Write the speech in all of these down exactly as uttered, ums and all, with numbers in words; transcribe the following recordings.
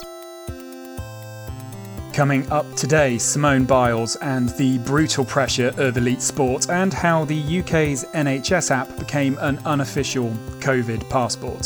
Coming up today, Simone Biles and the brutal pressure of elite sport, and how the U K's N H S app became an unofficial COVID passport.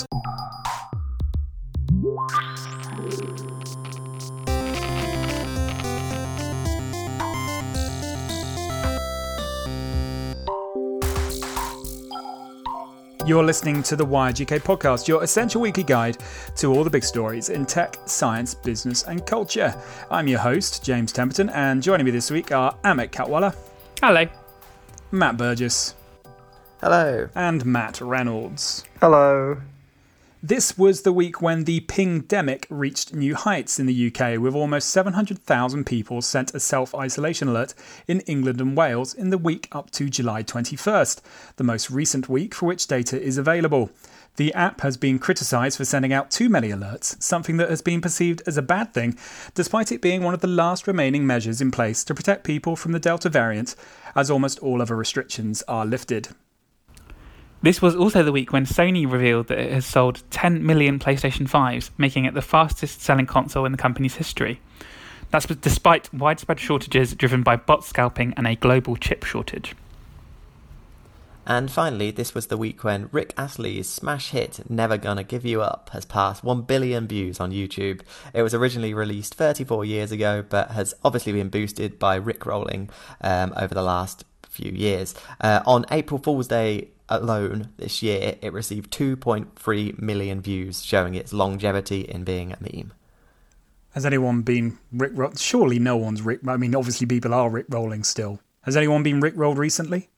You're listening to the Wired U K podcast, your essential weekly guide to all the big stories in tech, science, business and culture. I'm your host, James Temperton, and joining me this week are Amit Katwala. Hello. Matt Burgess. Hello. And Matt Reynolds. Hello. This was the week when the pingdemic reached new heights in the U K, with almost seven hundred thousand people sent a self-isolation alert in England and Wales in the week up to July twenty-first, the most recent week for which data is available. The app has been criticised for sending out too many alerts, something that has been perceived as a bad thing, despite it being one of the last remaining measures in place to protect people from the Delta variant, as almost all other restrictions are lifted. This was also the week when Sony revealed that it has sold ten million PlayStation fives, making it the fastest selling console in the company's history. That's despite widespread shortages driven by bot scalping and a global chip shortage. And finally, this was the week when Rick Astley's smash hit Never Gonna Give You Up has passed one billion views on YouTube. It was originally released thirty-four years ago, but has obviously been boosted by Rickrolling um, over the last few years. Uh, on April Fool's Day alone this year, it received two point three million views, showing its longevity in being a meme. Has anyone been rickrolled? Surely no one's rick. I mean, obviously people are rickrolling still. Has anyone been rickrolled recently?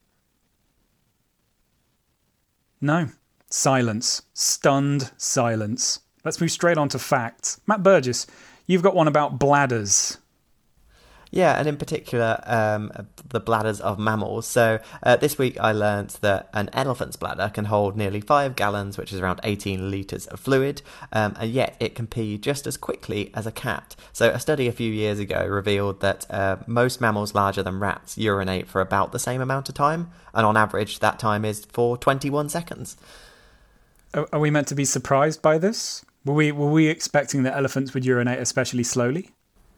No. Silence. Stunned silence. Let's move straight on to facts. Matt Burgess, you've got one about bladders. Yeah, and in particular, um, the bladders of mammals. So uh, this week I learnt that an elephant's bladder can hold nearly five gallons, which is around eighteen litres of fluid, um, and yet it can pee just as quickly as a cat. So a study a few years ago revealed that uh, most mammals larger than rats urinate for about the same amount of time, and on average that time is for twenty-one seconds. Are, are we meant to be surprised by this? Were we, were we expecting that elephants would urinate especially slowly?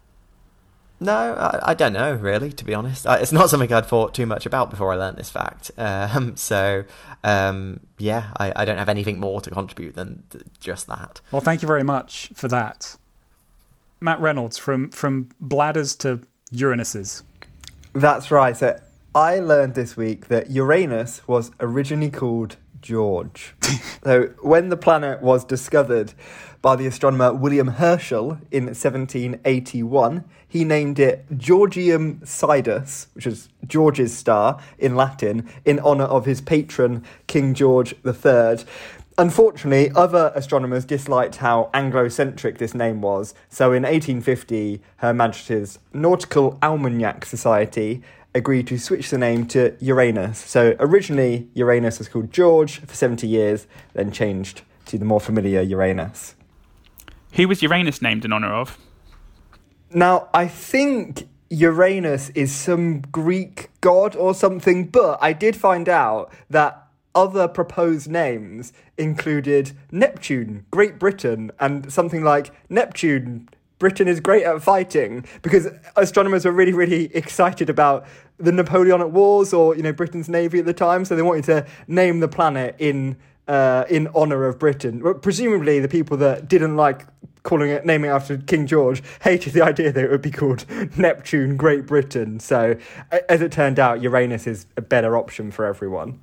No, I, I don't know, really, to be honest. I, it's not something I'd thought too much about before I learnt this fact. Um, so, um, yeah, I, I don't have anything more to contribute than th- just that. Well, thank you very much for that. Matt Reynolds, from, from bladders to Uranuses. That's right. So I learned this week that Uranus was originally called George. So when the planet was discovered by the astronomer William Herschel in seventeen eighty-one, he named it Georgium Sidus, which is George's star in Latin, in honour of his patron, King George the Third. Unfortunately, other astronomers disliked how Anglo-centric this name was, so in eighteen fifty, Her Majesty's Nautical Almanac Society agreed to switch the name to Uranus. So originally, Uranus was called George for seventy years, then changed to the more familiar Uranus. Who was Uranus named in honour of? Now, I think Uranus is some Greek god or something, but I did find out that other proposed names included Neptune, Great Britain, and something like Neptune, Britain is great at fighting, because astronomers were really, really excited about the Napoleonic Wars or, you know, Britain's navy at the time, so they wanted to name the planet in uh, in honour of Britain. Presumably, the people that didn't like calling it, naming it after King George, hated the idea that it would be called Neptune, Great Britain. So, as it turned out, Uranus is a better option for everyone.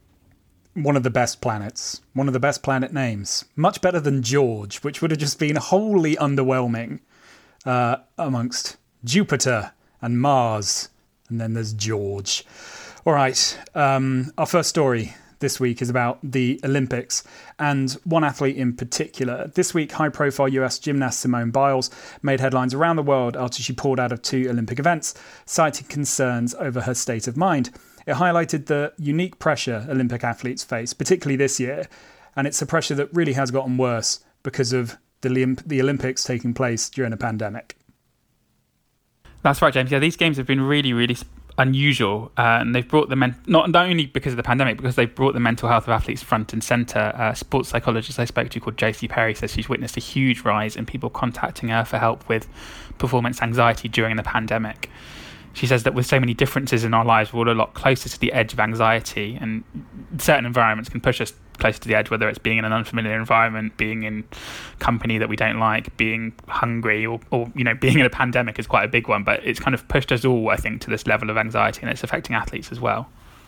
One of the best planets. One of the best planet names. Much better than George, which would have just been wholly underwhelming uh, amongst Jupiter and Mars. And then there's George. All right. Um, our first story this week is about the Olympics and one athlete in particular. This week, high-profile U S gymnast Simone Biles made headlines around the world after she pulled out of two Olympic events, citing concerns over her state of mind. It highlighted the unique pressure Olympic athletes face, particularly this year, and it's a pressure that really has gotten worse because of the, the Olympics taking place during a pandemic. That's right, James. Yeah, these games have been really, really unusual, uh, and they've brought the men not, not only because of the pandemic, because they've brought the mental health of athletes front and centre. Uh, sports psychologist I spoke to called J C Perry says she's witnessed a huge rise in people contacting her for help with performance anxiety during the pandemic. She says that with so many differences in our lives, we're all a lot closer to the edge of anxiety, and certain environments can push us closer to the edge, whether it's being in an unfamiliar environment, being in company that we don't like, being hungry, or, or you know, being in a pandemic is quite a big one, but it's kind of pushed us all, I think, to this level of anxiety, and it's affecting athletes as well.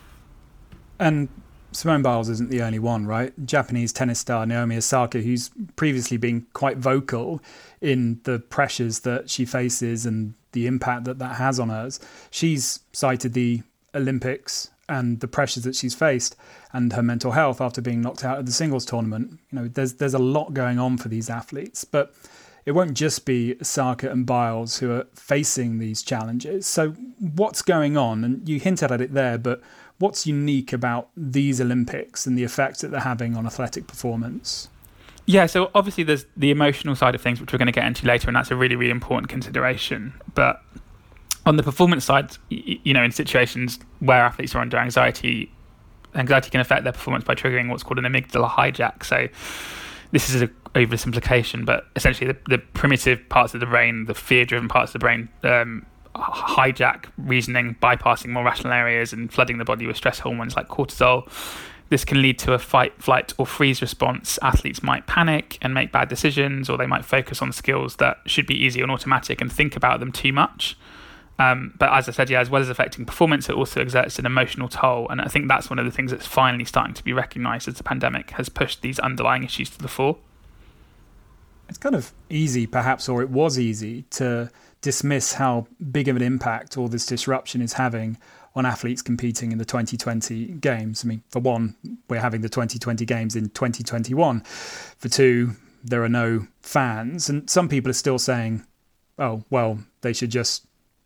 And Simone Biles isn't the only one, right? Japanese tennis star Naomi Osaka, who's previously been quite vocal in the pressures that she faces and the impact that that has on hers. She's cited the Olympics and the pressures that she's faced and her mental health after being knocked out of the singles tournament. You know, there's there's a lot going on for these athletes, but it won't just be Osaka and Biles who are facing these challenges. So what's going on? And you hinted at it there, but what's unique about these Olympics and the effect that they're having on athletic performance? Yeah, so obviously there's the emotional side of things, which we're going to get into later, and that's a really, really important consideration. But on the performance side, you know, in situations where athletes are under anxiety, anxiety can affect their performance by triggering what's called an amygdala hijack. So this is an oversimplification, but essentially the, the primitive parts of the brain, the fear-driven parts of the brain, um, hijack reasoning, bypassing more rational areas and flooding the body with stress hormones like cortisol. This can lead to a fight, flight, or freeze response. Athletes might panic and make bad decisions, or they might focus on skills that should be easy and automatic and think about them too much. Um, but as I said, yeah, as well as affecting performance, it also exerts an emotional toll. And I think that's one of the things that's finally starting to be recognised as the pandemic has pushed these underlying issues to the fore. It's kind of easy, perhaps, or it was easy, to dismiss how big of an impact all this disruption is having on athletes competing in the twenty twenty games. I mean, for one, we're having the twenty twenty games in twenty twenty-one. For two, there are no fans. And some people are still saying, oh, well, they should just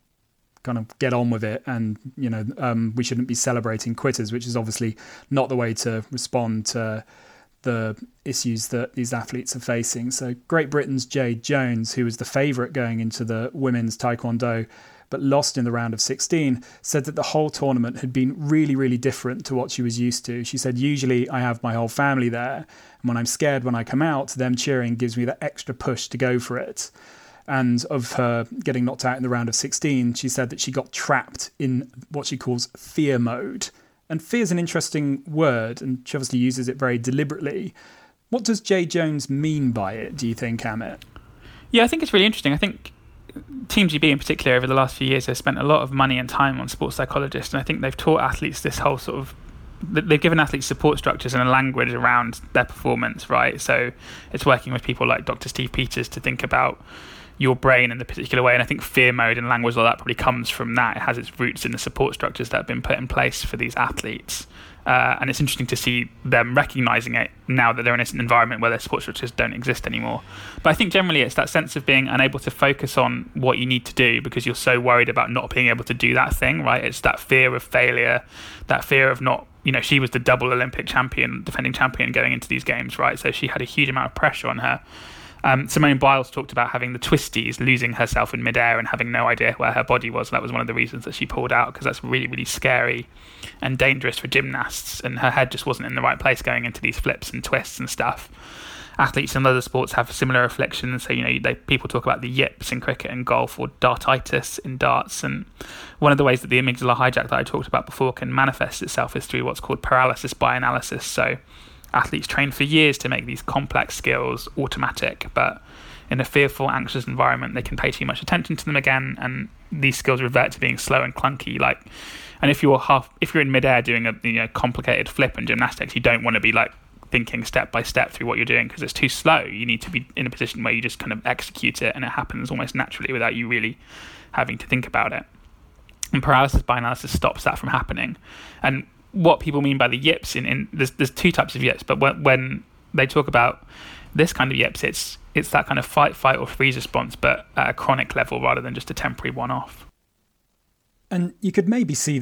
kind of get on with it. And, you know, um, we shouldn't be celebrating quitters, which is obviously not the way to respond to the issues that these athletes are facing. So Great Britain's Jade Jones, who was the favourite going into the women's taekwondo, but lost in the round of sixteen, said that the whole tournament had been really, really different to what she was used to. She said, usually I have my whole family there, and when I'm scared when I come out, them cheering gives me that extra push to go for it. And of her getting knocked out in the round of sixteen, she said that she got trapped in what she calls fear mode. And fear is an interesting word, and she obviously uses it very deliberately. What does Jade Jones mean by it, do you think, Amit? Yeah, I think it's really interesting. I think Team G B in particular over the last few years has spent a lot of money and time on sports psychologists, and I think they've taught athletes this whole sort of, they've given athletes support structures and a language around their performance, right? So it's working with people like Doctor Steve Peters to think about your brain in the particular way, and I think fear mode and language like that probably comes from that. It has its roots in the support structures that have been put in place for these athletes. Uh, and it's interesting to see them recognising it now that they're in an environment where their support structures don't exist anymore. But I think generally it's that sense of being unable to focus on what you need to do because you're so worried about not being able to do that thing, right? It's that fear of failure, that fear of not, you know, she was the double Olympic champion, defending champion going into these games, right? So she had a huge amount of pressure on her. Um, Simone Biles talked about having the twisties, losing herself in midair and having no idea where her body was. That was one of the reasons that she pulled out, because that's really, really scary and dangerous for gymnasts. And her head just wasn't in the right place going into these flips and twists and stuff. Athletes in other sports have similar afflictions. So, you know, they, people talk about the yips in cricket and golf, or dartitis in darts. And one of the ways that the amygdala hijack that I talked about before can manifest itself is through what's called paralysis by analysis. So athletes train for years to make these complex skills automatic, but in a fearful, anxious environment, they can pay too much attention to them again, and these skills revert to being slow and clunky. Like, and if you're half, if you're in midair doing a you know complicated flip in gymnastics, you don't want to be like thinking step by step through what you're doing because it's too slow. You need to be in a position where you just kind of execute it, and it happens almost naturally without you really having to think about it. And paralysis by analysis stops that from happening. And what people mean by the yips, in, in there's there's two types of yips, but when, when they talk about this kind of yips, it's it's that kind of fight, fight or freeze response, but at a chronic level rather than just a temporary one-off. And you could maybe see this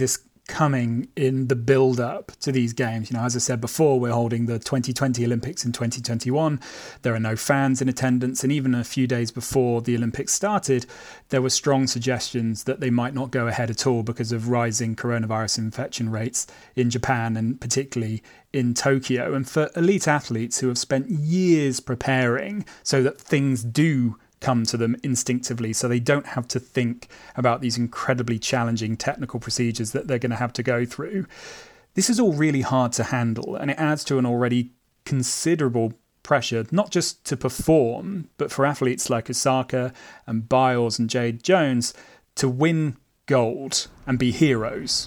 coming in the build-up to these games. You know, as I said before, we're holding the twenty twenty Olympics in twenty twenty-one. There are no fans in attendance, and even a few days before the Olympics started, there were strong suggestions that they might not go ahead at all because of rising coronavirus infection rates in Japan and particularly in Tokyo. And for elite athletes who have spent years preparing so that things do come to them instinctively, so they don't have to think about these incredibly challenging technical procedures that they're going to have to go through. This is all really hard to handle, and it adds to an already considerable pressure, not just to perform, but for athletes like Osaka and Biles and Jade Jones to win gold and be heroes.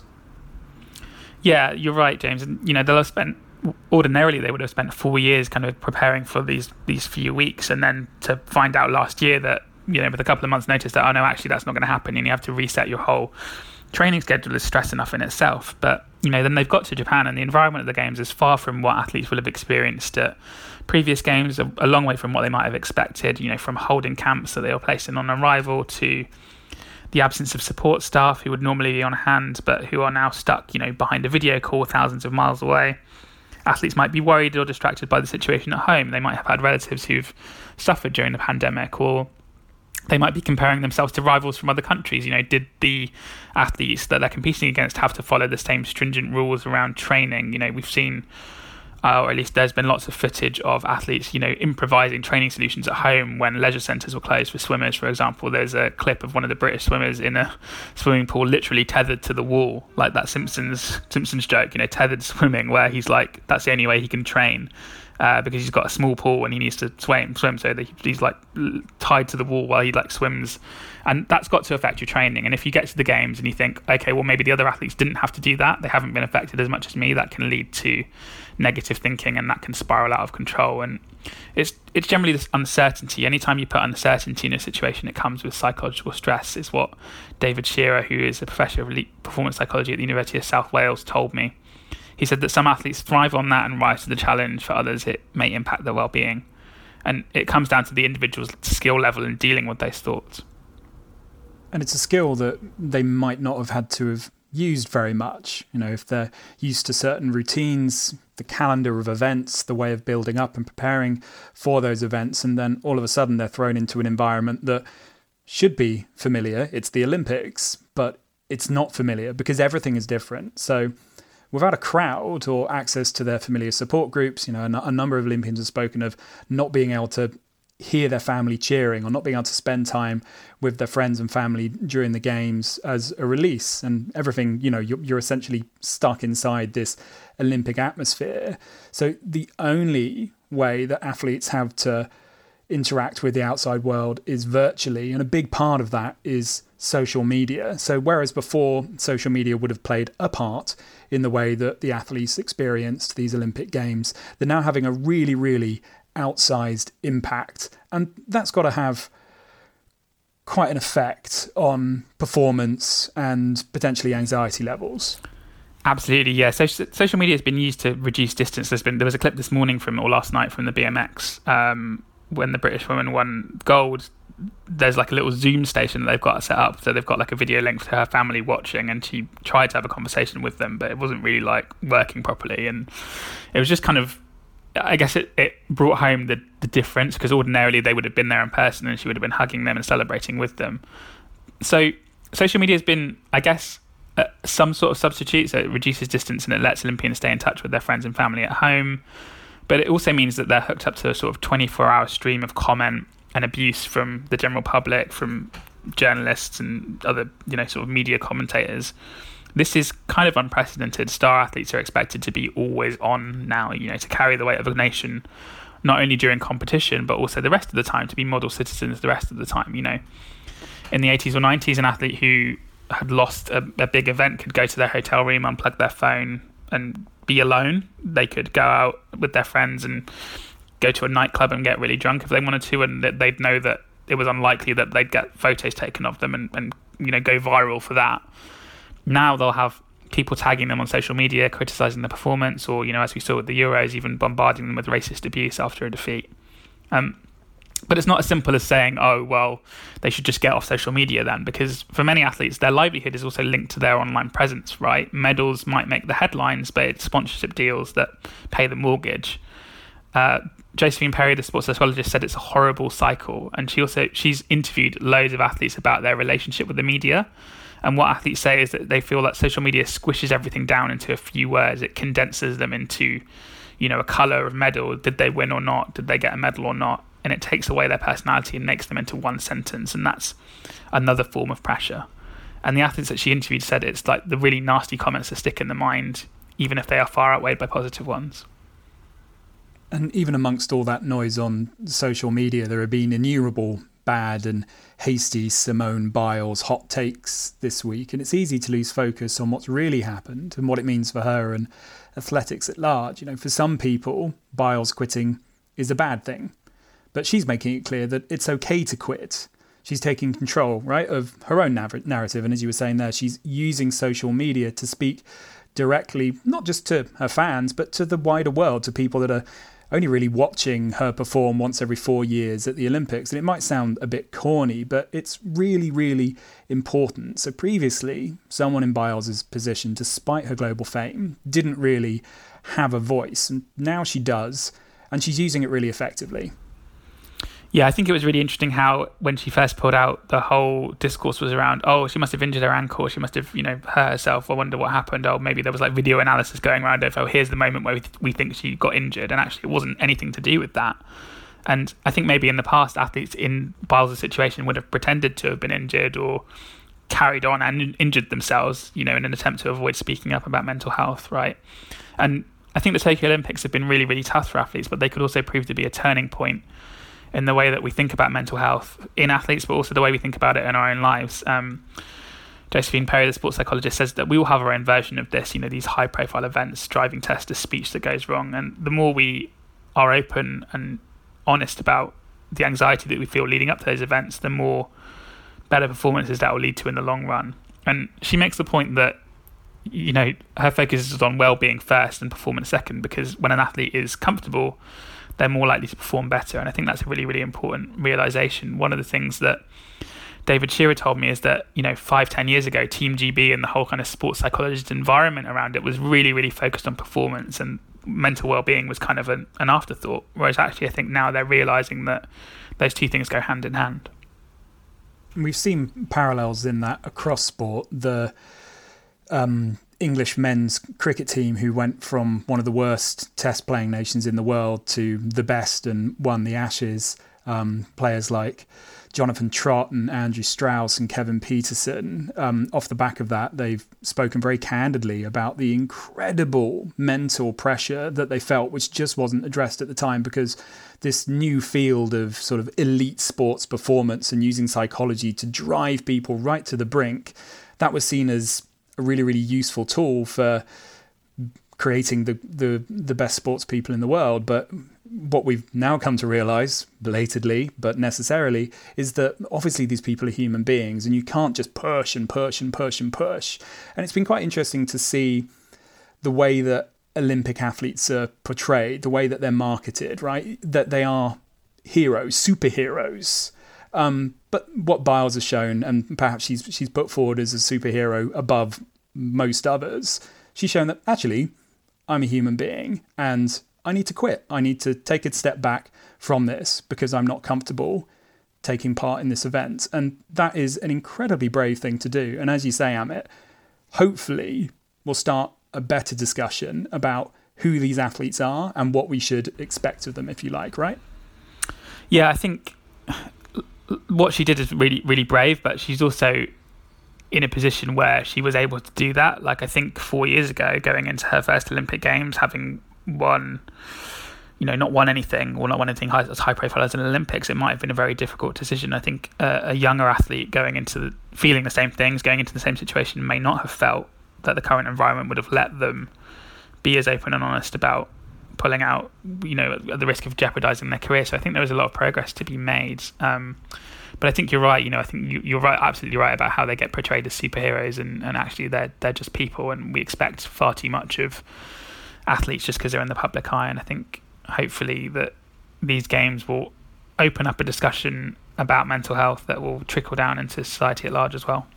Yeah, you're right, James. And, you know, they'll have spent ordinarily they would have spent four years kind of preparing for these these few weeks, and then to find out last year that, you know, with a couple of months notice that, oh no, actually that's not going to happen, and you have to reset your whole training schedule is stress enough in itself. But, you know, then they've got to Japan, and the environment of the games is far from what athletes will have experienced at previous games, a, a long way from what they might have expected, you know, from holding camps that they were placed in on arrival to the absence of support staff who would normally be on hand but who are now stuck, you know, behind a video call thousands of miles away. Athletes might be worried or distracted by the situation at home. They might have had relatives who've suffered during the pandemic, or they might be comparing themselves to rivals from other countries. You know, did the athletes that they're competing against have to follow the same stringent rules around training? You know, we've seen, uh, or at least there's been lots of footage of athletes, you know, improvising training solutions at home when leisure centres were closed for swimmers, for example. There's a clip of one of the British swimmers in a swimming pool literally tethered to the wall, like that Simpsons Simpsons joke, you know, tethered swimming, where he's like, that's the only way he can train, uh, because he's got a small pool and he needs to swim, swim so that he's like tied to the wall while he like swims. And that's got to affect your training. And if you get to the games and you think, okay, well, maybe the other athletes didn't have to do that, they haven't been affected as much as me, that can lead to negative thinking, and that can spiral out of control. And it's it's generally this uncertainty. Anytime you put uncertainty in a situation, it comes with psychological stress, is what David Shearer, who is a professor of elite performance psychology at the University of South Wales, told me. He said that some athletes thrive on that and rise to the challenge. For others, it may impact their well-being. And it comes down to the individual's skill level in dealing with those thoughts. And it's a skill that they might not have had to have used very much. You know, if they're used to certain routines, the calendar of events, the way of building up and preparing for those events, and then all of a sudden they're thrown into an environment that should be familiar. It's the Olympics, but it's not familiar because everything is different. So without a crowd or access to their familiar support groups, you know, a, a number of Olympians have spoken of not being able to hear their family cheering or not being able to spend time with their friends and family during the games as a release, and everything, you know, you're, you're essentially stuck inside this Olympic atmosphere. So the only way that athletes have to interact with the outside world is virtually, and a big part of that is social media. So whereas before social media would have played a part in the way that the athletes experienced these Olympic Games, they're now having a really, really outsized impact, and that's got to have quite an effect on performance and potentially anxiety levels. Absolutely, yeah. So, social media has been used to reduce distance. There's been there was a clip this morning from or last night from the B M X um, when the British woman won gold. There's like a little Zoom station that they've got set up, so they've got like a video link to her family watching, and she tried to have a conversation with them, but it wasn't really like working properly, and it was just kind of, I guess it, it brought home the, the difference, because ordinarily they would have been there in person and she would have been hugging them and celebrating with them. So social media has been, I guess, uh, some sort of substitute. So it reduces distance and it lets Olympians stay in touch with their friends and family at home. But it also means that they're hooked up to a sort of twenty-four hour stream of comment and abuse from the general public, from journalists and other, you know, sort of media commentators. This is kind of unprecedented. Star athletes are expected to be always on now, you know, to carry the weight of a nation, not only during competition, but also the rest of the time, to be model citizens the rest of the time. You know, in the eighties or nineties, an athlete who had lost a, a big event could go to their hotel room, unplug their phone and be alone. They could go out with their friends and go to a nightclub and get really drunk if they wanted to, and they'd know that it was unlikely that they'd get photos taken of them and, and you know, go viral for that. Now they'll have people tagging them on social media, criticising their performance, or, you know, as we saw with the Euros, even bombarding them with racist abuse after a defeat. Um, But it's not as simple as saying, oh, well, they should just get off social media then, because for many athletes, their livelihood is also linked to their online presence, right? Medals might make the headlines, but it's sponsorship deals that pay the mortgage. Uh, Josephine Perry, the sports psychologist, said it's a horrible cycle. And she also she's interviewed loads of athletes about their relationship with the media. And what athletes say is that they feel that social media squishes everything down into a few words. It condenses them into, you know, a colour of medal. Did they win or not? Did they get a medal or not? And it takes away their personality and makes them into one sentence, and that's another form of pressure. And the athletes that she interviewed said it's like the really nasty comments that stick in the mind, even if they are far outweighed by positive ones. And even amongst all that noise on social media, there have been innumerable bad and hasty Simone Biles hot takes this week, and it's easy to lose focus on what's really happened and what it means for her and athletics at large. You know, for some people, Biles quitting is a bad thing. But she's making it clear that it's okay to quit. She's taking control, right, of her own nav- narrative. And as you were saying there, she's using social media to speak directly, not just to her fans, but to the wider world, to people that are only really watching her perform once every four years at the Olympics. And it might sound a bit corny, but it's really, really important. So previously, someone in Biles' position, despite her global fame, didn't really have a voice. And now she does, and she's using it really effectively. Yeah, I think it was really interesting how when she first pulled out, the whole discourse was around, oh, she must have injured her ankle, she must have, you know, hurt herself, I wonder what happened, oh, maybe there was like video analysis going around of, oh, here's the moment where we, th- we think she got injured, and actually it wasn't anything to do with that. And I think maybe in the past, athletes in Biles' situation would have pretended to have been injured or carried on and injured themselves, you know, in an attempt to avoid speaking up about mental health, right? And I think the Tokyo Olympics have been really, really tough for athletes, but they could also prove to be a turning point in the way that we think about mental health in athletes, but also the way we think about it in our own lives. Um, Josephine Perry, the sports psychologist, says that we all have our own version of this, you know, these high-profile events, driving test, a speech that goes wrong. And the more we are open and honest about the anxiety that we feel leading up to those events, the more better performances that will lead to in the long run. And she makes the point that, you know, her focus is on well-being first and performance second, because when an athlete is comfortable, they're more likely to perform better. And I think that's a really, really important realization. One of the things that David Shearer told me is that, you know, five, ten years ago, Team G B and the whole kind of sports psychologist environment around it was really, really focused on performance, and mental well-being was kind of an, an afterthought. Whereas actually, I think now they're realizing that those two things go hand in hand. We've seen parallels in that across sport. The um, English men's cricket team, who went from one of the worst test playing nations in the world to the best and won the Ashes. Um, players like Jonathan Trott and Andrew Strauss and Kevin Peterson. Um, off the back of that, they've spoken very candidly about the incredible mental pressure that they felt, which just wasn't addressed at the time, because this new field of sort of elite sports performance and using psychology to drive people right to the brink, that was seen as a really, really useful tool for creating the, the, the best sports people in the world. But what we've now come to realise, belatedly, but necessarily, is that obviously these people are human beings, and you can't just push and push and push and push. And it's been quite interesting to see the way that Olympic athletes are portrayed, the way that they're marketed, right? That they are heroes, superheroes. Um, but what Biles has shown, and perhaps she's she's put forward as a superhero above most others, she's shown that actually I'm a human being and I need to quit. I need to take a step back from this because I'm not comfortable taking part in this event. And that is an incredibly brave thing to do. And as you say, Amit, hopefully we'll start a better discussion about who these athletes are and what we should expect of them, if you like, right? Yeah, I think what she did is really, really brave, but she's also in a position where she was able to do that. Like, I think four years ago, going into her first Olympic Games, having won, you know, not won anything, or not won anything high, as high profile as an Olympics, it might have been a very difficult decision. I think uh, a younger athlete going into the, feeling the same things, going into the same situation, may not have felt that the current environment would have let them be as open and honest about pulling out, you know, at the risk of jeopardizing their career. So I think there was a lot of progress to be made. Um, but I think you're right. You know, I think you, you're right, absolutely right about how they get portrayed as superheroes, and, and actually they're they're just people, and we expect far too much of athletes just because they're in the public eye. And I think hopefully that these games will open up a discussion about mental health that will trickle down into society at large as well.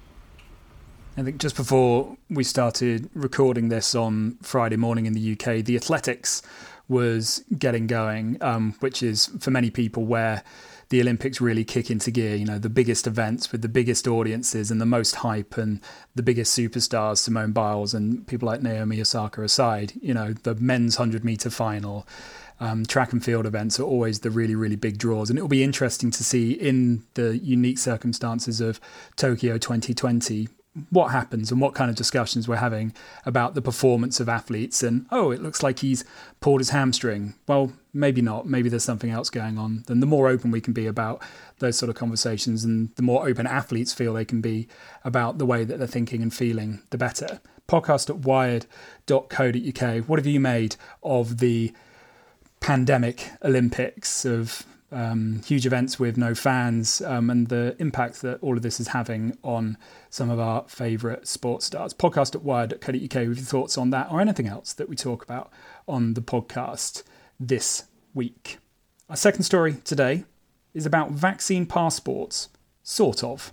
I think just before we started recording this on Friday morning in the U K, the athletics was getting going, um, which is for many people where the Olympics really kick into gear. You know, the biggest events with the biggest audiences and the most hype and the biggest superstars, Simone Biles and people like Naomi Osaka aside. You know, the men's one hundred metre final, um, track and field events are always the really, really big draws. And it will be interesting to see in the unique circumstances of Tokyo twenty twenty what happens and what kind of discussions we're having about the performance of athletes. And, oh, it looks like he's pulled his hamstring. Well, maybe not. Maybe there's something else going on. Then the more open we can be about those sort of conversations and the more open athletes feel they can be about the way that they're thinking and feeling, the better. Podcast at wired dot co dot uk. What have you made of the pandemic Olympics, of Um, huge events with no fans, um, and the impact that all of this is having on some of our favourite sports stars? Podcast at wired dot co dot uk with your thoughts on that or anything else that we talk about on the podcast this week. Our second story today is about vaccine passports, sort of.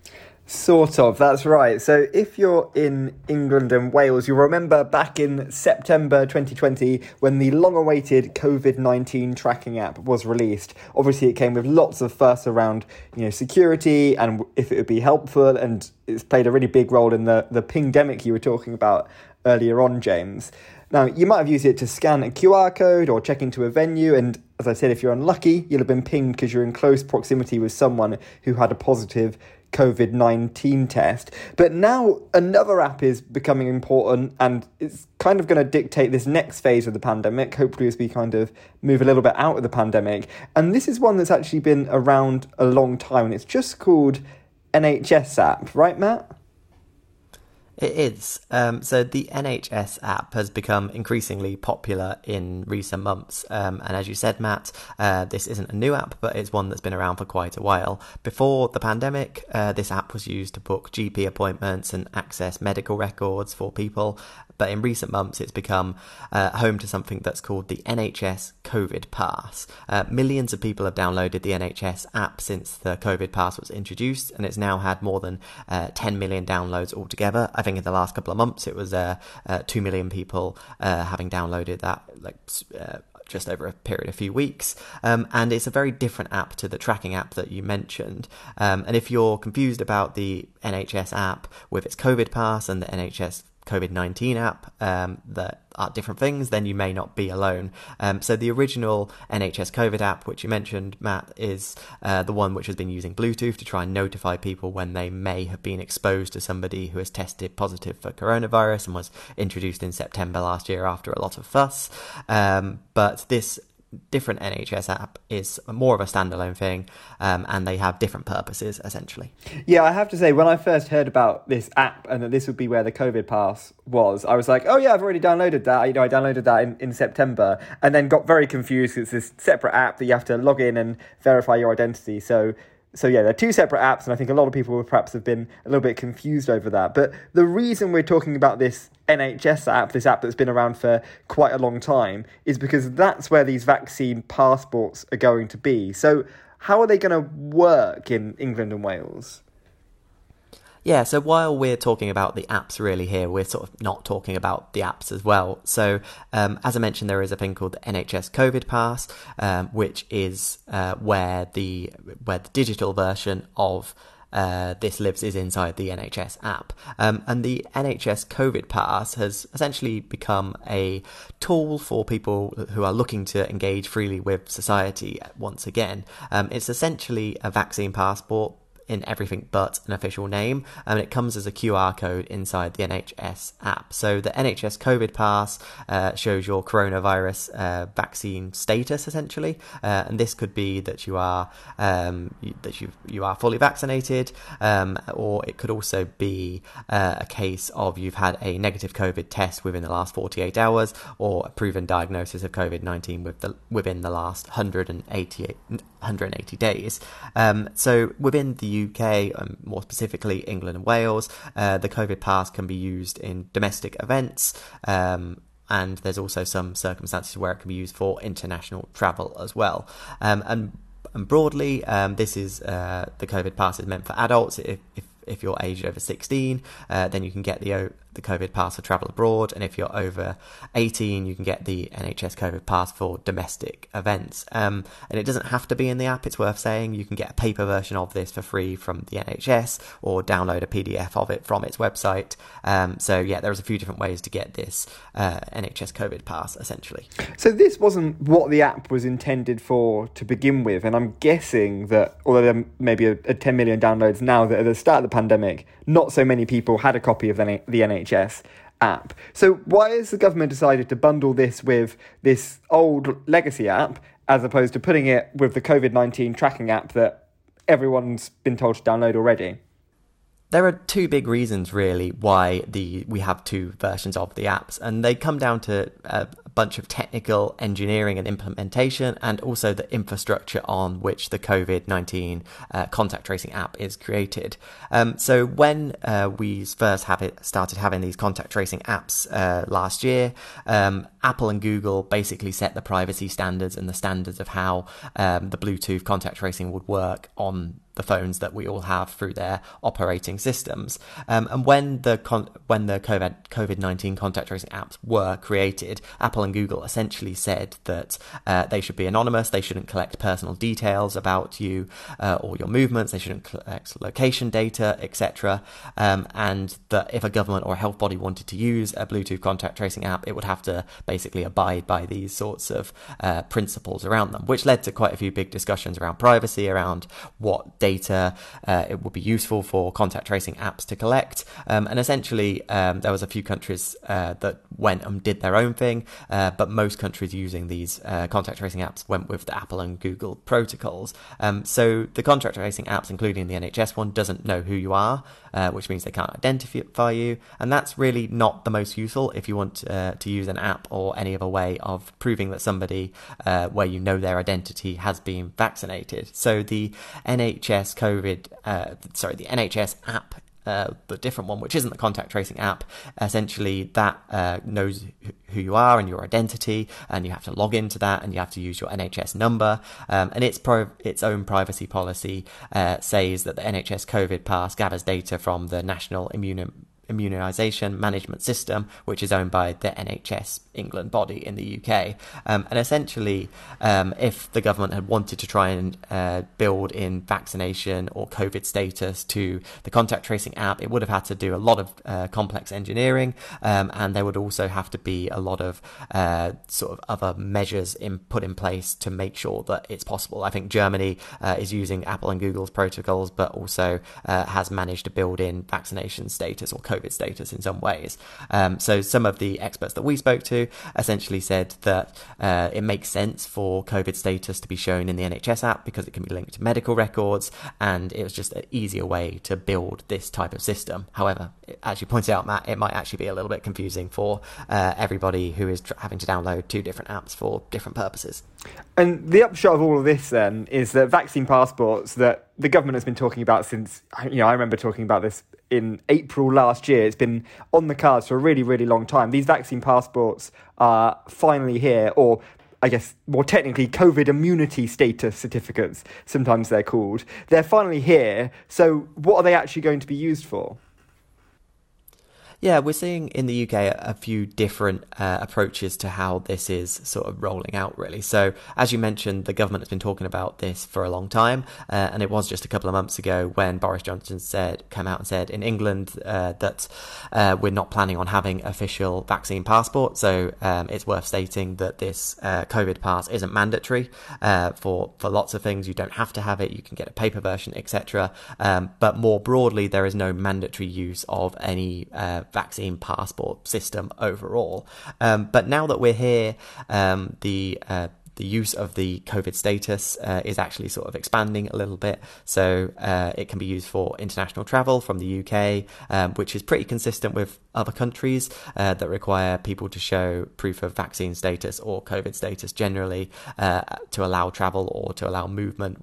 Sort of, that's right. So if you're in England and Wales, you'll remember back in September twenty twenty when the long-awaited COVID nineteen tracking app was released. Obviously, it came with lots of fuss around, you know, security and if it would be helpful, and it's played a really big role in the, the pingdemic you were talking about earlier on, James. Now, you might have used it to scan a Q R code or check into a venue, and as I said, if you're unlucky, you'll have been pinged because you're in close proximity with someone who had a positive COVID nineteen test. But now another app is becoming important, and it's kind of going to dictate this next phase of the pandemic, hopefully as we kind of move a little bit out of the pandemic. And this is one that's actually been around a long time, and it's just called N H S app, right, Matt? It is. Um, so the N H S app has become increasingly popular in recent months. Um, and as you said, Matt, uh, this isn't a new app, but it's one that's been around for quite a while. Before the pandemic, uh, this app was used to book G P appointments and access medical records for people. But in recent months, it's become uh, home to something that's called the N H S COVID Pass. Uh, millions of people have downloaded the N H S app since the COVID Pass was introduced, and it's now had more than uh, ten million downloads altogether. I think in the last couple of months, it was uh, uh, two million people uh, having downloaded that, like uh, just over a period of a few weeks. Um, and it's a very different app to the tracking app that you mentioned. Um, and if you're confused about the N H S app with its COVID Pass and the N H S COVID nineteen app um, that are different things, then you may not be alone. Um, so the original N H S COVID app, which you mentioned, Matt, is uh, the one which has been using Bluetooth to try and notify people when they may have been exposed to somebody who has tested positive for coronavirus, and was introduced in September last year after a lot of fuss. Um, but this different N H S app is more of a standalone thing, um, and they have different purposes essentially. Yeah, I have to say, when I first heard about this app and that this would be where the COVID Pass was, I was like, oh yeah, I've already downloaded that. You know, I downloaded that in, in September, and then got very confused because it's this separate app that you have to log in and verify your identity. So So yeah, they're two separate apps, and I think a lot of people perhaps have been a little bit confused over that. But the reason we're talking about this N H S app, this app that's been around for quite a long time, is because that's where these vaccine passports are going to be. So how are they going to work in England and Wales? Yeah, so while we're talking about the apps really here, we're sort of not talking about the apps as well. So um, as I mentioned, there is a thing called the N H S COVID Pass, um, which is uh, where the where the digital version of Uh, this lives is inside the N H S app. Um, and the N H S COVID Pass has essentially become a tool for people who are looking to engage freely with society once again. Um, it's essentially a vaccine passport in everything but an official name, and it comes as a Q R code inside the N H S app. So the N H S COVID Pass uh, shows your coronavirus uh, vaccine status essentially, uh, and this could be that you are um, that you you are fully vaccinated, um, or it could also be uh, a case of you've had a negative COVID test within the last forty-eight hours, or a proven diagnosis of COVID nineteen with the, within the last one hundred eighty days. Um, so within the U K, um, more specifically England and Wales, uh, the COVID Pass can be used in domestic events, um, and there's also some circumstances where it can be used for international travel as well. Um, and and broadly, um, this is uh, the COVID pass is meant for adults. If, if if you're aged over sixteen, uh, then you can get the the COVID pass for travel abroad, and if you're over eighteen, you can get the N H S COVID pass for domestic events. Um, and it doesn't have to be in the app, it's worth saying. You can get a paper version of this for free from the N H S, or download a P D F of it from its website. Um, so yeah, there's a few different ways to get this uh, N H S COVID pass, essentially. So this wasn't what the app was intended for to begin with, and I'm guessing that, although there may be a, a ten million downloads now, that at the start of the pandemic, not so many people had a copy of the, the N H S app. So why has the government decided to bundle this with this old legacy app, as opposed to putting it with the COVID nineteen tracking app that everyone's been told to download already? There are two big reasons, really, why the we have two versions of the apps, and they come down to a bunch of technical engineering and implementation, and also the infrastructure on which the COVID nineteen uh, contact tracing app is created. Um, so when uh, we first have it started having these contact tracing apps uh, last year, um, Apple and Google basically set the privacy standards and the standards of how um, the Bluetooth contact tracing would work on the phones that we all have through their operating systems. Um, and when the con- when the COVID COVID nineteen contact tracing apps were created, Apple and Google essentially said that uh, they should be anonymous, they shouldn't collect personal details about you uh, or your movements, they shouldn't collect location data, et cetera. Um, and that if a government or a health body wanted to use a Bluetooth contact tracing app, it would have to basically abide by these sorts of uh, principles around them, which led to quite a few big discussions around privacy, around what data uh, it would be useful for contact tracing apps to collect. Um, and essentially, um, there was a few countries uh, that went and did their own thing, uh, but most countries using these uh, contact tracing apps went with the Apple and Google protocols. Um, so the contact tracing apps, including the N H S one, doesn't know who you are, uh, which means they can't identify you. And that's really not the most useful if you want uh, to use an app or any other way of proving that somebody uh, where you know their identity has been vaccinated. So the N H S COVID, uh, sorry, the N H S app, uh, the different one, which isn't the contact tracing app, essentially that uh, knows who you are and your identity, and you have to log into that, and you have to use your N H S number. Um, and its pro- its own privacy policy uh, says that the N H S COVID pass gathers data from the National Immuno Immunisation Management System, which is owned by the N H S England body in the U K. Um, and essentially, um, if the government had wanted to try and uh, build in vaccination or COVID status to the contact tracing app, it would have had to do a lot of uh, complex engineering, um, and there would also have to be a lot of uh, sort of other measures in, put in place to make sure that it's possible. I think Germany uh, is using Apple and Google's protocols, but also uh, has managed to build in vaccination status or COVID status in some ways. Um, so some of the experts that we spoke to essentially said that uh, it makes sense for COVID status to be shown in the N H S app because it can be linked to medical records, and it was just an easier way to build this type of system. However, as you pointed out, Matt, it might actually be a little bit confusing for uh, everybody who is tr- having to download two different apps for different purposes. And the upshot of all of this then is that vaccine passports that the government has been talking about since, you know, I remember talking about this in April last year. It's been on the cards for a really, really long time. These vaccine passports are finally here, or I guess more technically, COVID immunity status certificates, sometimes they're called. They're finally here. So what are they actually going to be used for? Yeah, we're seeing in the U K a, a few different uh, approaches to how this is sort of rolling out, really. So, as you mentioned, the government has been talking about this for a long time, uh, and it was just a couple of months ago when Boris Johnson said, came out and said in England uh, that uh, we're not planning on having official vaccine passport. So, um, it's worth stating that this uh, COVID pass isn't mandatory uh, for for lots of things. You don't have to have it; you can get a paper version, et cetera. Um, but more broadly, there is no mandatory use of any Uh, vaccine passport system overall. Um, but now that we're here, um, the uh, the use of the COVID status uh, is actually sort of expanding a little bit. So uh, it can be used for international travel from the U K, um, which is pretty consistent with other countries uh, that require people to show proof of vaccine status or COVID status generally uh, to allow travel or to allow movement without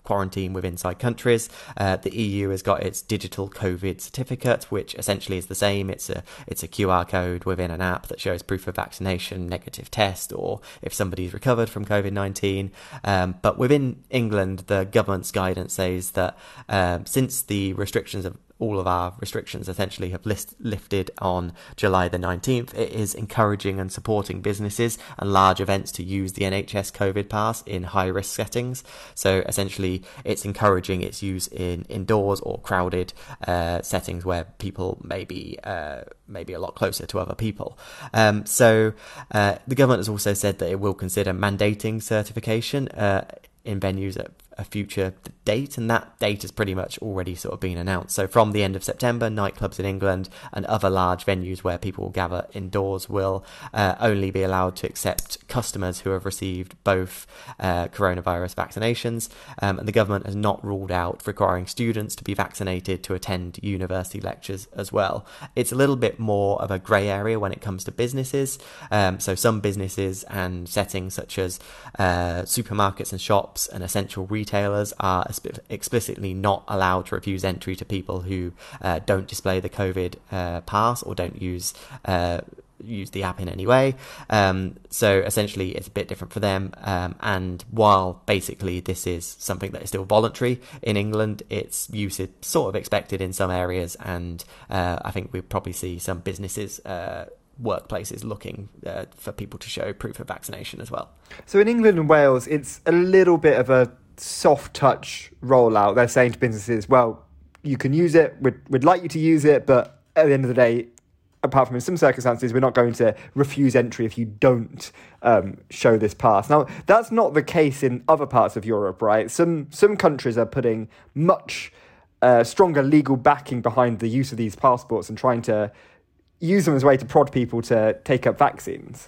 quarantine with inside countries. Uh, the E U has got its digital COVID certificate, which essentially is the same. It's a it's a Q R code within an app that shows proof of vaccination, negative test, or if somebody's recovered from COVID nineteen. Um, but within England, the government's guidance says that um, since the restrictions of all of our restrictions essentially have list, lifted on July the nineteenth, it is encouraging and supporting businesses and large events to use the N H S COVID pass in high-risk settings. So essentially, it's encouraging its use in indoors or crowded uh, settings where people may be, uh, may be a lot closer to other people. Um, so uh, the government has also said that it will consider mandating certification uh, in venues at a future date, and that date has pretty much already sort of been announced. So from the end of September, nightclubs in England and other large venues where people will gather indoors will uh, only be allowed to accept customers who have received both uh, coronavirus vaccinations, um, and the government has not ruled out requiring students to be vaccinated to attend university lectures as well. It's a little bit more of a grey area when it comes to businesses. Um, so some businesses and settings such as uh, supermarkets and shops and essential retailers are explicitly not allowed to refuse entry to people who uh, don't display the COVID uh, pass or don't use uh, use the app in any way. Um, so essentially it's a bit different for them. Um, and while basically this is something that is still voluntary in England, its use is sort of expected in some areas. And uh, I think we'll probably see some businesses, uh, workplaces looking uh, for people to show proof of vaccination as well. So in England and Wales, it's a little bit of a soft touch rollout. They're saying to businesses, well, you can use it, we'd, we'd like you to use it, but at the end of the day, apart from in some circumstances, we're not going to refuse entry if you don't um, show this pass. Now, that's not the case in other parts of Europe, right? Some some countries are putting much uh, stronger legal backing behind the use of these passports and trying to use them as a way to prod people to take up vaccines.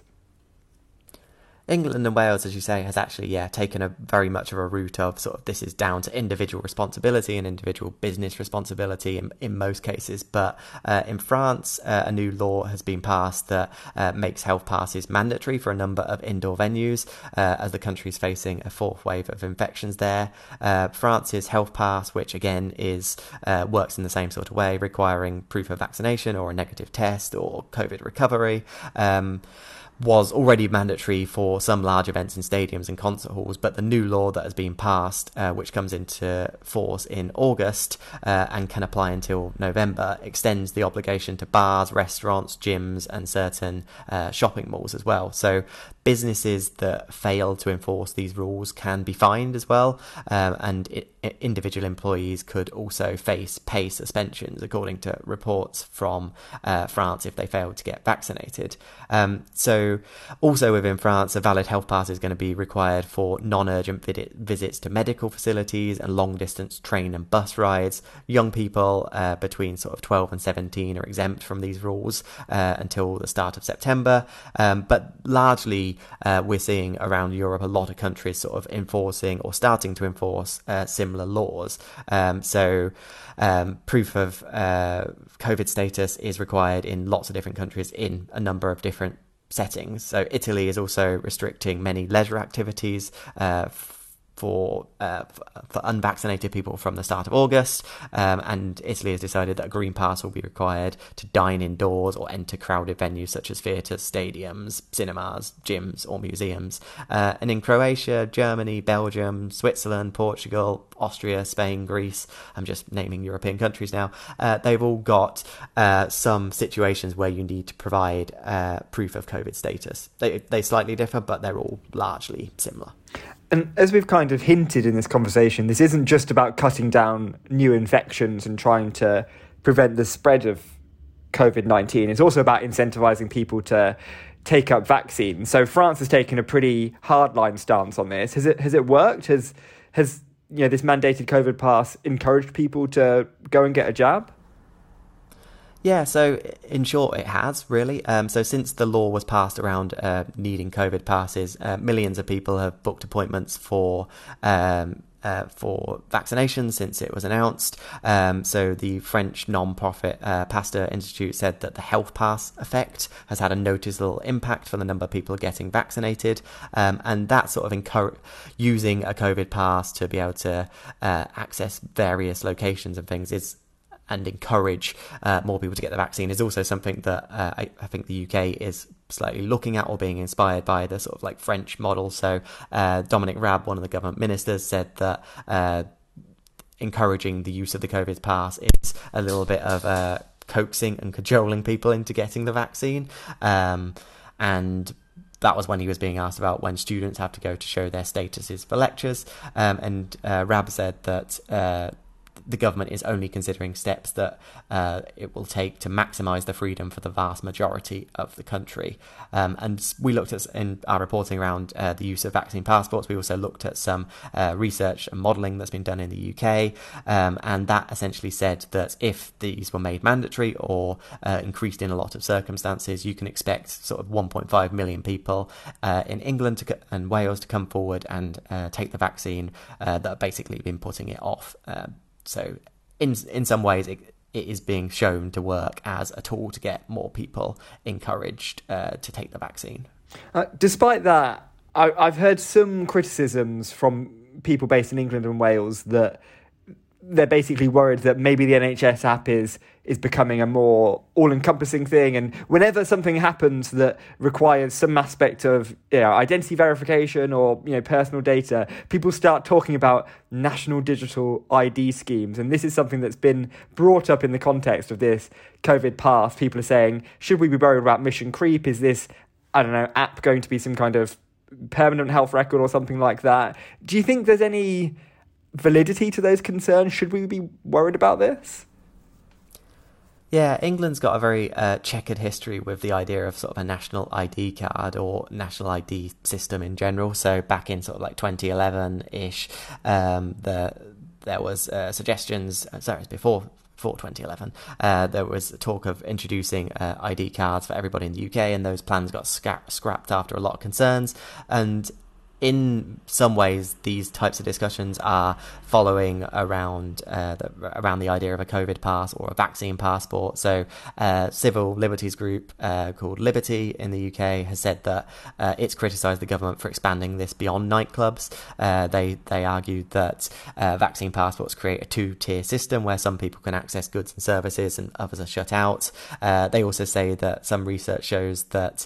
England and Wales, as you say, has actually, yeah, taken a very much of a route of sort of this is down to individual responsibility and individual business responsibility in, in most cases. But uh, in France, uh, a new law has been passed that uh, makes health passes mandatory for a number of indoor venues uh, as the country is facing a fourth wave of infections there. Uh, France's health pass, which again is uh, works in the same sort of way, requiring proof of vaccination or a negative test or COVID recovery. Um, was already mandatory for some large events in stadiums and concert halls, but the new law that has been passed, uh, which comes into force in August uh, and can apply until November, extends the obligation to bars, restaurants, gyms and certain uh, shopping malls as well. So businesses that fail to enforce these rules can be fined as well, um, and it, it, individual employees could also face pay suspensions, according to reports from uh, France, if they fail to get vaccinated. Um, so also within France, a valid health pass is going to be required for non-urgent vid- visits to medical facilities and long-distance train and bus rides. Young people uh, between sort of twelve and seventeen are exempt from these rules uh, until the start of September, um, but largely Uh, we're seeing around Europe a lot of countries sort of enforcing or starting to enforce uh, similar laws. Um, so um, proof of uh, COVID status is required in lots of different countries in a number of different settings. So Italy is also restricting many leisure activities uh, for uh, for unvaccinated people from the start of August, um, and Italy has decided that a green pass will be required to dine indoors or enter crowded venues such as theatres, stadiums, cinemas, gyms or museums. Uh, and in Croatia, Germany, Belgium, Switzerland, Portugal, Austria, Spain, Greece, I'm just naming European countries now, uh, they've all got uh, some situations where you need to provide uh, proof of COVID status. They, they slightly differ, but they're all largely similar. And as we've kind of hinted in this conversation, this isn't just about cutting down new infections and trying to prevent the spread of COVID nineteen. It's also about incentivizing people to take up vaccines. So France has taken a pretty hardline stance on this. Has it has it worked? Has has you know this mandated COVID pass encouraged people to go and get a jab? Yeah, so in short, it has, really. Um, so since the law was passed around uh, needing COVID passes, uh, millions of people have booked appointments for um, uh, for vaccinations since it was announced. Um, so the French non-profit uh, Pasteur Institute said that the health pass effect has had a noticeable impact for the number of people getting vaccinated, um, and that sort of encourage using a COVID pass to be able to uh, access various locations and things is and encourage uh, more people to get the vaccine is also something that uh, I, I think the U K is slightly looking at or being inspired by the sort of like French model. So uh, Dominic Raab, one of the government ministers, said that uh, encouraging the use of the COVID pass is a little bit of uh, coaxing and cajoling people into getting the vaccine. Um, and that was when he was being asked about when students have to go to show their statuses for lectures. Um, and uh, Raab said that uh, the government is only considering steps that uh, it will take to maximise the freedom for the vast majority of the country. Um, and we looked at, in our reporting around uh, the use of vaccine passports, we also looked at some uh, research and modelling that's been done in the U K, um, and that essentially said that if these were made mandatory or uh, increased in a lot of circumstances, you can expect sort of one point five million people uh, in England to co- and Wales to come forward and uh, take the vaccine uh, that have basically been putting it off. Uh, So in in some ways, it, it is being shown to work as a tool to get more people encouraged uh, to take the vaccine. Uh, despite that, I, I've heard some criticisms from people based in England and Wales that they're basically worried that maybe the N H S app is is becoming a more all-encompassing thing, and whenever something happens that requires some aspect of, you know, identity verification or, you know, personal data, people start talking about national digital I D schemes, and this is something that's been brought up in the context of this COVID pass. People are saying, should we be worried about mission creep? Is this, I don't know, app going to be some kind of permanent health record or something like that? Do you think there's any validity to those concerns? Should we be worried about this? Yeah, England's got a very uh, checkered history with the idea of sort of a national I D card or national I D system in general. So back in sort of like twenty eleven-ish, um, the, there was uh, suggestions, sorry, it was before before twenty eleven, uh, there was talk of introducing uh, I D cards for everybody in the U K, and those plans got scra- scrapped after a lot of concerns. And in some ways, these types of discussions are following around uh, the, around the idea of a COVID pass or a vaccine passport. So, uh, civil liberties group uh, called Liberty in the U K has said that uh, it's criticised the government for expanding this beyond nightclubs. Uh, they they argued that uh, vaccine passports create a two-tier system where some people can access goods and services and others are shut out. Uh, they also say that some research shows that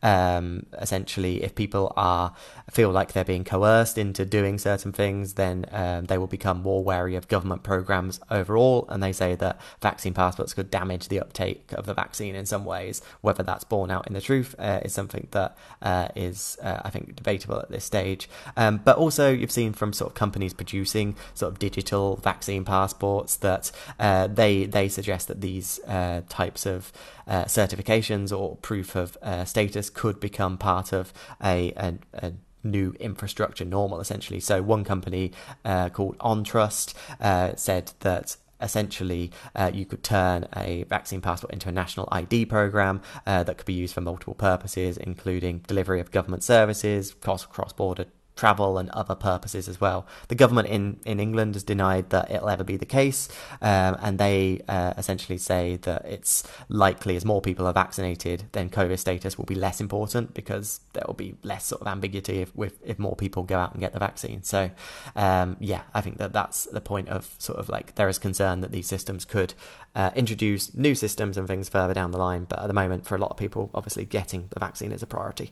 um, essentially, if people are feel like they're being coerced into doing certain things, then um, they will become more wary of government programs overall. And they say that vaccine passports could damage the uptake of the vaccine in some ways. Whether that's borne out in the truth uh, is something that uh, is, uh, I think, debatable at this stage. Um, but also, you've seen from sort of companies producing sort of digital vaccine passports that uh, they they suggest that these uh, types of uh, certifications or proof of uh, status could become part of a, a, a new infrastructure normal, essentially. So one company uh, called OnTrust uh, said that essentially uh, you could turn a vaccine passport into a national I D program uh, that could be used for multiple purposes, including delivery of government services, cross cross-border travel and other purposes as well. The government in, in England has denied that it'll ever be the case, um, and they uh, essentially say that it's likely as more people are vaccinated, then COVID status will be less important because there will be less sort of ambiguity if with, if more people go out and get the vaccine. So um, yeah, I think that that's the point of sort of like there is concern that these systems could uh, introduce new systems and things further down the line, but at the moment for a lot of people obviously getting the vaccine is a priority.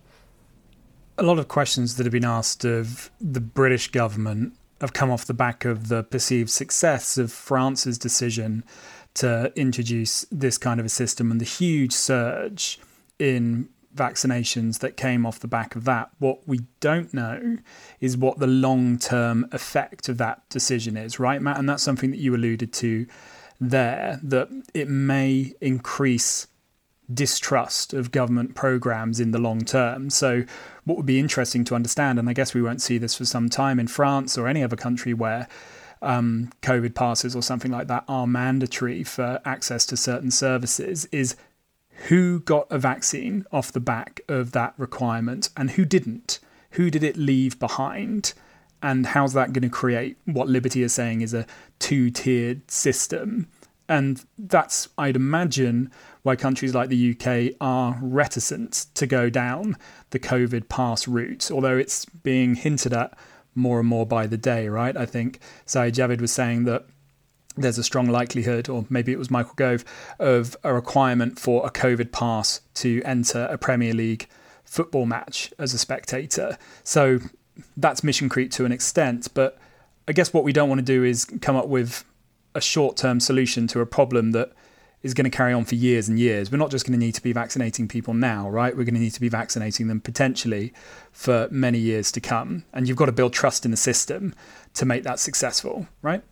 A lot of questions that have been asked of the British government have come off the back of the perceived success of France's decision to introduce this kind of a system and the huge surge in vaccinations that came off the back of that. What we don't know is what the long-term effect of that decision is, right, Matt? And that's something that you alluded to there, that it may increase distrust of government programs in the long term. So what would be interesting to understand, and I guess we won't see this for some time in France or any other country where um, COVID passes or something like that are mandatory for access to certain services, is who got a vaccine off the back of that requirement and who didn't? Who did it leave behind? And how's that going to create what Liberty is saying is a two-tiered system? And that's, I'd imagine, why countries like the U K are reticent to go down the COVID pass route, although it's being hinted at more and more by the day, right? I think Saeed Javid was saying that there's a strong likelihood, or maybe it was Michael Gove, of a requirement for a COVID pass to enter a Premier League football match as a spectator. So that's mission creep to an extent, but I guess what we don't want to do is come up with a short-term solution to a problem that is going to carry on for years and years. We're not just going to need to be vaccinating people now, right? We're going to need to be vaccinating them potentially for many years to come. And you've got to build trust in the system to make that successful, right?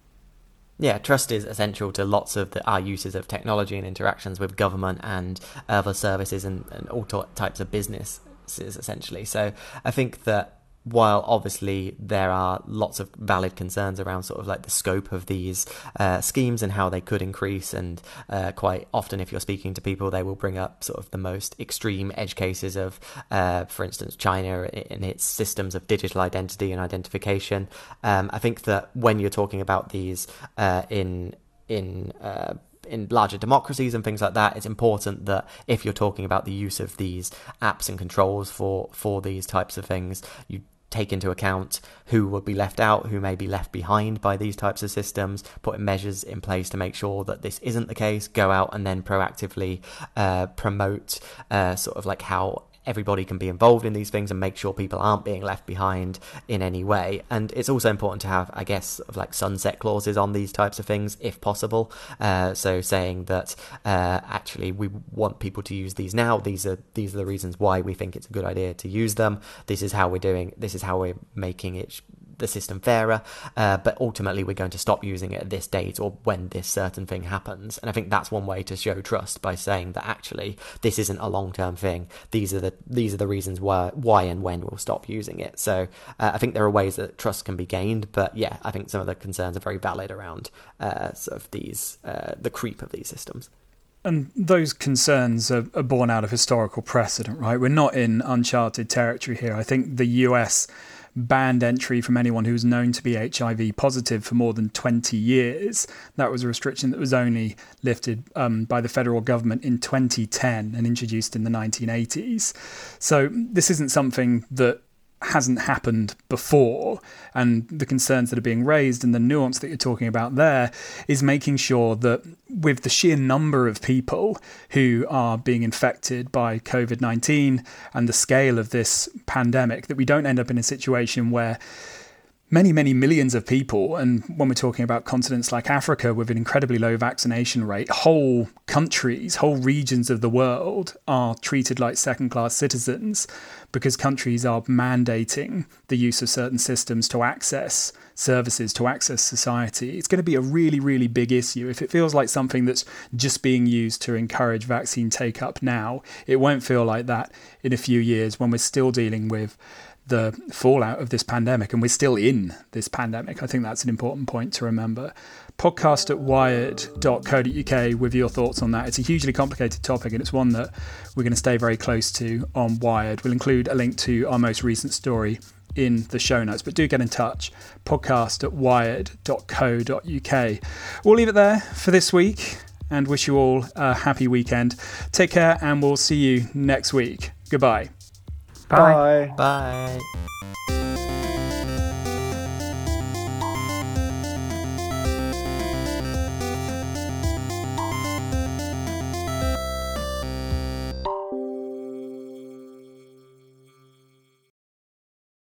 Yeah, trust is essential to lots of the, our uses of technology and interactions with government and other services and, and all t- types of businesses, essentially. So I think that while obviously there are lots of valid concerns around sort of like the scope of these uh, schemes and how they could increase, and uh, quite often if you're speaking to people, they will bring up sort of the most extreme edge cases of, uh, for instance, China in its systems of digital identity and identification. Um, I think that when you're talking about these uh, in in uh, in larger democracies and things like that, it's important that if you're talking about the use of these apps and controls for for these types of things, you take into account who would be left out, who may be left behind by these types of systems, putting measures in place to make sure that this isn't the case, go out and then proactively uh, promote uh, sort of like how everybody can be involved in these things and make sure people aren't being left behind in any way. And it's also important to have, I guess, sort of like sunset clauses on these types of things if possible. Uh, so saying that uh, actually we want people to use these now. These are these are the reasons why we think it's a good idea to use them. This is how we're doing. This is how we're making it the system fairer, uh, but ultimately we're going to stop using it at this date or when this certain thing happens. And I think that's one way to show trust, by saying that actually this isn't a long-term thing. These are the these are the reasons why why and when we'll stop using it. So uh, I think there are ways that trust can be gained, but yeah, I think some of the concerns are very valid around uh, sort of these uh, the creep of these systems. And those concerns are, are born out of historical precedent, right? We're not in uncharted territory here. I think the U S banned entry from anyone who was known to be H I V positive for more than twenty years. That was a restriction that was only lifted um, by the federal government in twenty ten and introduced in the nineteen eighties. So this isn't something that hasn't happened before, and the concerns that are being raised and the nuance that you're talking about there is making sure that with the sheer number of people who are being infected by COVID nineteen and the scale of this pandemic, that we don't end up in a situation where many, many millions of people, and when we're talking about continents like Africa with an incredibly low vaccination rate, whole countries, whole regions of the world are treated like second-class citizens because countries are mandating the use of certain systems to access services, to access society. It's going to be a really, really big issue. If it feels like something that's just being used to encourage vaccine take-up now, it won't feel like that in a few years when we're still dealing with the fallout of this pandemic, and we're still in this pandemic. I think that's an important point to remember. Podcast at wired dot co dot uk with your thoughts on that. It's a hugely complicated topic, and it's one that we're going to stay very close to on Wired. We'll include a link to our most recent story in the show notes, but do get in touch. Podcast at wired dot co dot uk. We'll leave it there for this week and wish you all a happy weekend. Take care, and we'll see you next week. Goodbye. Bye. Bye. Bye.